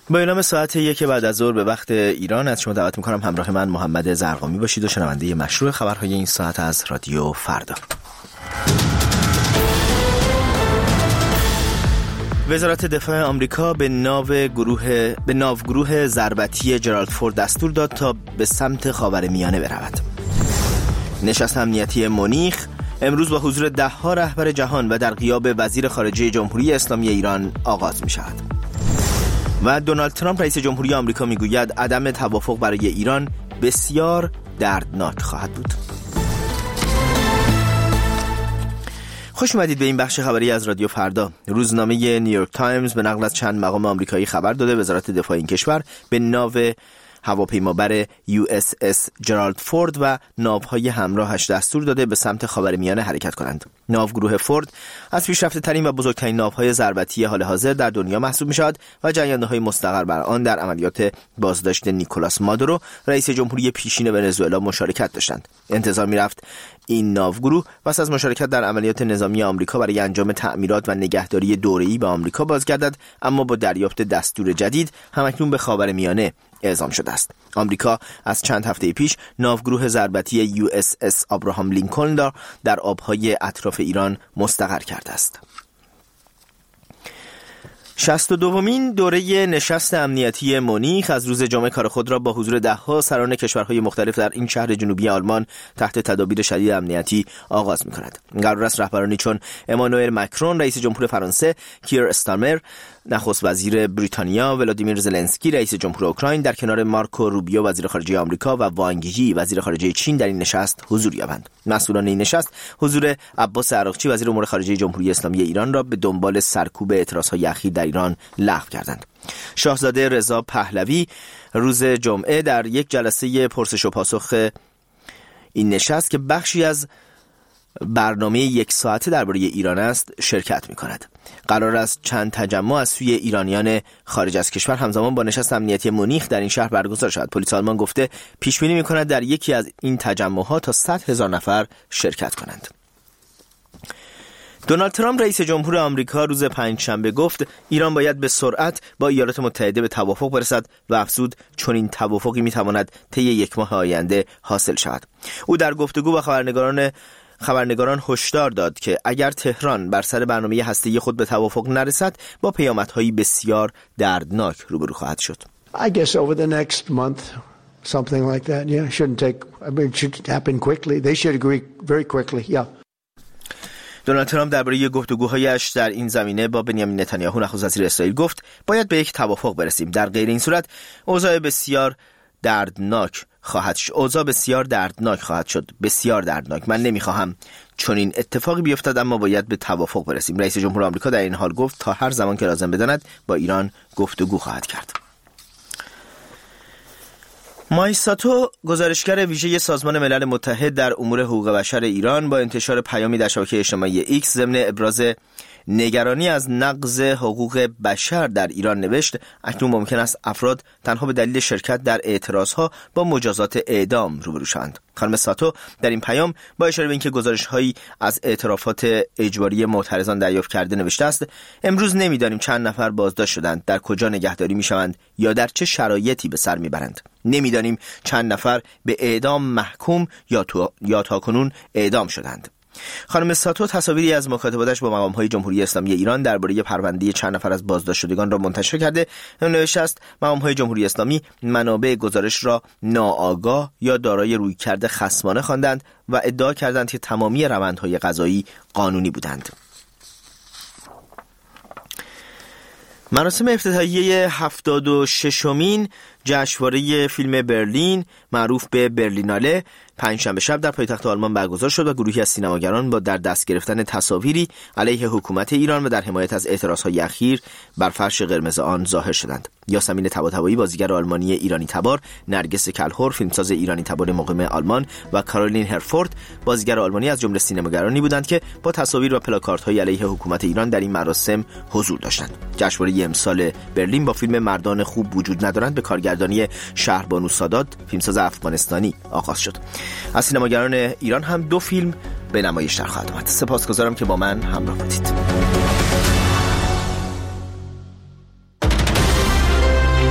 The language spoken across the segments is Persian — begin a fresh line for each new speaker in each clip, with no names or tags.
با اعلام ساعت 1 بعد از ظهر به وقت ایران از شما دعوت می‌کنم همراه من محمد زرقامی باشید و شنونده مشروع خبرهای این ساعت از رادیو فردا. وزارت دفاع آمریکا به ناوگروه ضربتی جرالد فورد دستور داد تا به سمت خاورمیانه برود. نشست امنیتی مونیخ امروز با حضور 10 رهبر جهان و در غیاب وزیر خارجه جمهوری اسلامی ایران آغاز می شود. و دونالد ترامپ رئیس جمهوری آمریکا می گوید عدم توافق برای ایران بسیار دردناک خواهد بود. خوش اومدید به این بخش خبری از رادیو فردا. روزنامه نیویورک تایمز به نقل از چند مقام آمریکایی خبر داده وزارت دفاع این کشور به ناو هواپیمابر USS جرالد فورد و ناوهای همراهش دستور داده به سمت خاورمیانه حرکت کنند. ناوگروه فورد از پیشرفته ترین و بزرگترین ناوهای ضربتی حال حاضر در دنیا محسوب می شود و جریان‌های مستقر بر آن در عملیات بازداشت نیکولاس مادورو رئیس جمهوری پیشین ونزوئلا مشارکت داشتند. انتظار می رفت این ناوگروه پس از مشارکت در عملیات نظامی آمریکا برای انجام تعمیرات و نگهداری دوره‌ای به آمریکا بازگردد، اما با دریافت دستور جدید همکنون به خاورمیانه اعزام شده است. آمریکا از چند هفته پیش ناوگروه ضربتی USS ابراهام لینکلن را در آبهای اطراف ایران مستقر کرده است. 62مین دوره نشست امنیتی مونیخ از روز جمعه کار خود را با حضور 10 سران کشورهای مختلف در این شهر جنوبی آلمان تحت تدابیر شدید امنیتی آغاز می‌کند. قرار است رهبرانی چون امانوئل مکرون رئیس جمهور فرانسه، کیر استارمر نخست وزیر بریتانیا، ولادیمیر زلنسکی رئیس جمهور اوکراین در کنار مارکو روبیو وزیر خارجه آمریکا و وانگ یی وزیر خارجه چین در این نشست حضور یابند. مسئولان این نشست حضور عباس عراقچی وزیر امور خارجه جمهوری اسلامی ایران را به دنبال سرکوب اعتراضهای اخیر در ایران لغو کردند. شاهزاده رضا پهلوی روز جمعه در یک جلسه پرسش و پاسخ این نشست که بخشی از برنامه 1 ساعته درباره ایران است شرکت می‌کند. قرار است چند تجمع از سوی ایرانیان خارج از کشور همزمان با نشست امنیتی مونیخ در این شهر برگزار شود. پلیس آلمان گفته پیش بینی می‌کند در یکی از این تجمع‌ها تا 100,000 نفر شرکت کنند. دونالد ترامپ رئیس جمهور آمریکا روز پنجشنبه گفت ایران باید به سرعت با ایالات متحده به توافق برسد و افزود چون این توافقی می‌تواند طی 1 ماه آینده حاصل شود. او در گفتگو با خبرنگاران هشدار داد که اگر تهران بر سر برنامه هسته‌ای خود به توافق نرسد با پیامدهای بسیار دردناک روبرو خواهد شد.
I guess over the next month something like that. Yeah, shouldn't take it should happen quickly. They should agree very quickly. Yeah.
دونالد ترامپ درباره گفتگوهایش در این زمینه با بنیامین نتانیاهو نخست وزیر اسرائیل گفت باید به یک توافق برسیم. در غیر این صورت اوضاع بسیار دردناک خواهد شد. بسیار دردناک. من نمیخواهم چنین اتفاقی بیفتد اما باید به توافق برسیم. رئیس جمهور آمریکا در این حال گفت تا هر زمان که لازم بداند با ایران گفتگو خواهد کرد. مایساتو گزارشگر ویژه سازمان ملل متحد در امور حقوق بشر ایران با انتشار پیامی در شبکه اجتماعی ایکس ضمن ابراز نگرانی از نقض حقوق بشر در ایران نوشت اکنون ممکن است افراد تنها به دلیل شرکت در اعتراضها با مجازات اعدام روبرو شوند. خانم ساتو در این پیام با اشاره به اینکه گزارش‌هایی از اعترافات اجباری معترضان دریافت کرده نوشته است امروز نمی‌دانیم چند نفر بازداشت شدند، در کجا نگهداری می‌شوند یا در چه شرایطی به سر می‌برند. نمی‌دانیم چند نفر به اعدام محکوم یا تاکنون اعدام شدند. خانم ساتو تصاویری از مکاتباتش با مقام‌های جمهوری اسلامی ایران درباره پرونده چند نفر از بازداشت شدگان را منتشر کرده. نوشته است مقام‌های جمهوری اسلامی منابع گزارش را ناآگاه یا دارای رویکرد خصمانه خواندند و ادعا کردند که تمامی روندهای قضایی قانونی بودند. مراسم افتتاحیه 76مین جشنواره فیلم برلین معروف به برلیناله پنجشنبه شب در پایتخت آلمان برگزار شد و گروهی از سینماگران با در دست گرفتن تصاویری علیه حکومت ایران و در حمایت از اعتراضهای اخیر بر فرش قرمز آن ظاهر شدند. یاسمین طباطبایی بازیگر آلمانی ایرانی تبار، نرگس کلهر فیلمساز ایرانی تبار مقیم آلمان و کارولین هرفورد بازیگر آلمانی از جمله سینماگرانی بودند که با تصاویر و پلاکاردهای علیه حکومت ایران در این مراسم حضور داشتند. جشنواره امسال برلین با فیلم مردان خوب وجود ندارند به کارگردانی شهربانو سادات فیلمساز افغانستانی آغاز شد. از سینماگران ایران هم 2 فیلم به نمایش در خواهد آمد. سپاسگزارم که با من همراه بودید.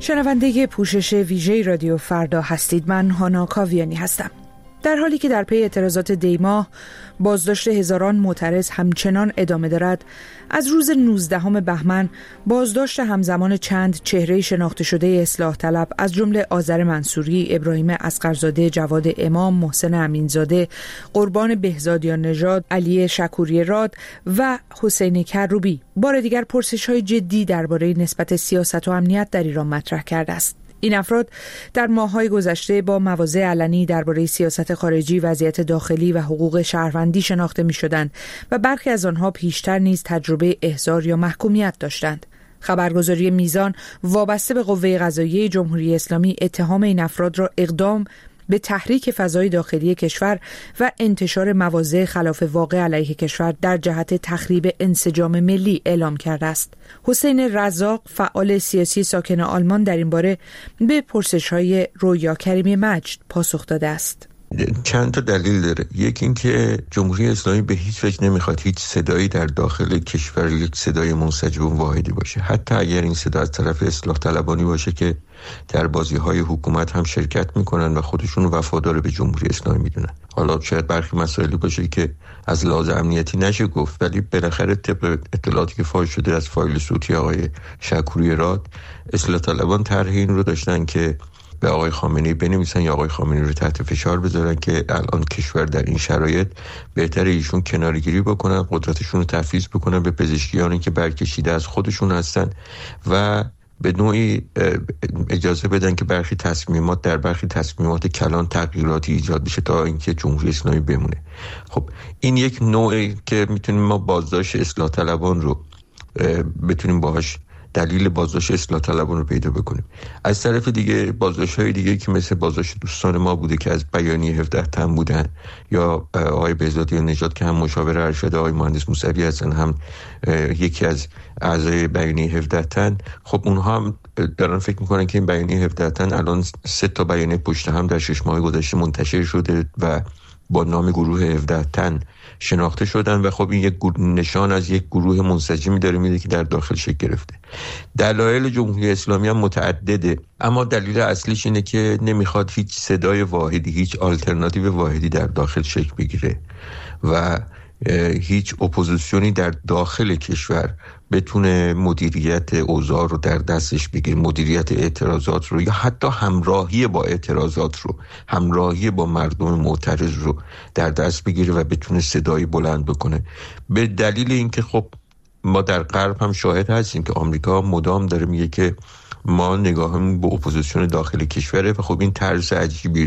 شنونده پوشش ویژه رادیو فردا هستید. من هانا کاویانی هستم. در حالی که در پی اعتراضات دیماه بازداشت هزاران معترض همچنان ادامه دارد، از روز 19 بهمن بازداشت همزمان چند چهره شناخته شده اصلاح طلب از جمله آذر منصوری، ابراهیم اصغرزاده، جواد امام، محسن امینزاده، قربان بهزادیان نژاد، علی شکوری راد و حسین کروبی بار دیگر پرسش‌های جدی درباره نسبت سیاست و امنیت در ایران مطرح کرده است. این افراد در ماه‌های گذشته با مواضع علنی درباره سیاست خارجی، وضعیت داخلی و حقوق شهروندی شناخته می‌شدند و برخی از آنها پیشتر نیز تجربه احضار یا محکومیت داشتند. خبرگزاری میزان وابسته به قوه قضاییه جمهوری اسلامی اتهام این افراد را اقدام به تحریک فضای داخلی کشور و انتشار مواضع خلاف واقع علیه کشور در جهت تخریب انسجام ملی اعلام کرده است. حسین رزاق، فعال سیاسی ساکن آلمان، در این باره به پرسش‌های رویا کریمی مجد پاسخ داده است.
چند تا دلیل داره. یکی این که جمهوری اسلامی به هیچ وجه نمیخواد هیچ صدایی در داخل کشور یک صدای منسجم و واحدی باشه، حتی اگر این صدا از طرف اصلاح طلبانی باشه که در بازی‌های حکومت هم شرکت میکنن و خودشون وفادار به جمهوری اسلامی میدونن. حالا شاید برخی مسائلی باشه که از لحاظ امنیتی نشه گفت، ولی بالاخره طبق اطلاعاتی که فاش شده از فایل صوتی آقای شکوری راد، اصلاح طلبان طرح این رو داشتن که به آقای خامنه‌ای بنویسن یا آقای خامنه‌ای رو تحت فشار بذارن که الان کشور در این شرایط بهتره ایشون کناره‌گیری بکنن، قدرتشون رو تفویض بکنن به پزشکیانی که برکشیده از خودشون هستن و به نوعی اجازه بدن که برخی تصمیمات کلان تغییراتی ایجاد بشه تا اینکه جمهوری اسلامی بمونه. خب این یک نوعی که میتونیم ما بازداشت اصلاح طلبان رو بتونیم باهاش دلیل بازداشت اصلاح طلبان رو پیدا بکنیم. از طرف دیگه بازداشت‌های دیگه که مثل بازداشت دوستان ما بوده که از بیانیه 17 تن بودن، یا آقای بهزادیان نژاد که هم مشاور ارشد آقای مهندس موسوی هستن، هم یکی از اعضای بیانیه 17 تن، خب اونها هم دارن فکر میکنن که این بیانیه 17 تن الان 3 تا بیانیه پشت هم در 6 ماه گذشته منتشر شده و با نام گروه 17 تن شناخته شدن و خب این یک نشان از یک گروه منسجمی داره میده که در داخل شکل گرفته. دلایل جمهوری اسلامی هم متعدده، اما دلیل اصلیش اینه که نمیخواد هیچ صدای واحدی، هیچ آلترناتیو واحدی در داخل شکل بگیره و هیچ اپوزیسیونی در داخل کشور بتونه مدیریت اوضاع رو در دستش بگیره، مدیریت اعتراضات رو یا حتی همراهی با اعتراضات رو، همراهی با مردم معترض رو در دست بگیره و بتونه صدایی بلند بکنه. به دلیل اینکه خب ما در غرب هم شاهد هستیم که آمریکا مدام داره میگه که ما نگاهمون به اپوزیسیون داخل کشوره و خب این طرز عجیبی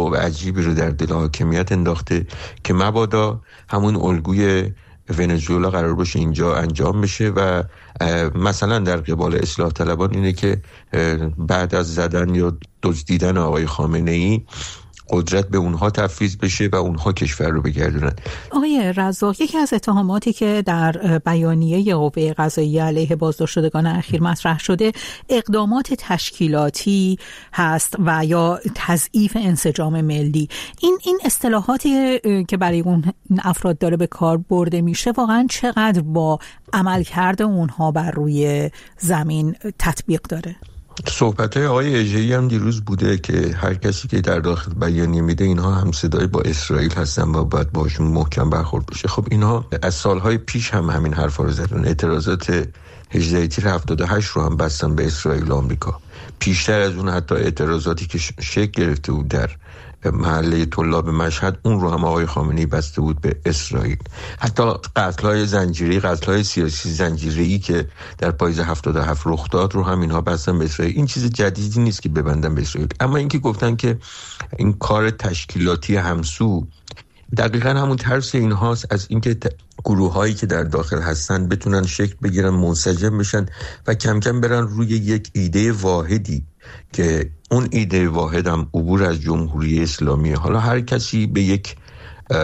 رو در دل حاکمیت انداخته که مبادا همون الگوی ونزوئلا قرار باشه اینجا انجام بشه و مثلا در قبال اصلاح طلبان اینه که بعد از زدن یا دزدیدن آقای خامنه‌ای قدرت به اونها تفویض بشه و اونها کشور رو بگردونن.
آقای رزاق، یکی از اتهاماتی که در بیانیه قوه قضاییه علیه بازداشتگان اخیر مطرح شده اقدامات تشکیلاتی هست و یا تضعیف انسجام ملی. این اصطلاحاتی که برای اون افراد داره به کار برده میشه واقعا چقدر با عملکرد اونها بر روی زمین تطبیق داره؟
صحبت‌های آقای اژه‌ای هم دیروز بوده که هر کسی که در داخل بیانیه میده اینها هم صدای با اسرائیل هستن و باید باشون محکم برخورد بشه. خب اینها از سالهای پیش هم همین حرفا رو زدن. اعتراضات 18 تیر 78 رو هم بستن به اسرائیل و آمریکا. پیشتر از اون حتی اعتراضاتی که شکل گرفته بود در محله طلاب مشهد، اون رو هم آقای خامنه‌ای بسته بود به اسرائیل. حتی قتل‌های زنجیره‌ای، قتل‌های سیاسی زنجیره‌ای که در پاییز 77 رخ داد رو هم اینها بستن به اسرائیل. این چیز جدیدی نیست که ببندن به اسرائیل. اما اینکه گفتن که این کار تشکیلاتی همسو، دقیقاً همون ترس اینهاست از اینکه گروه‌هایی که در داخل هستن بتونن شکل بگیرن، منسجم بشن و کم کم برن روی یک ایده واحدی که اون ایده واحد هم عبور از جمهوری اسلامی. حالا هر کسی به یک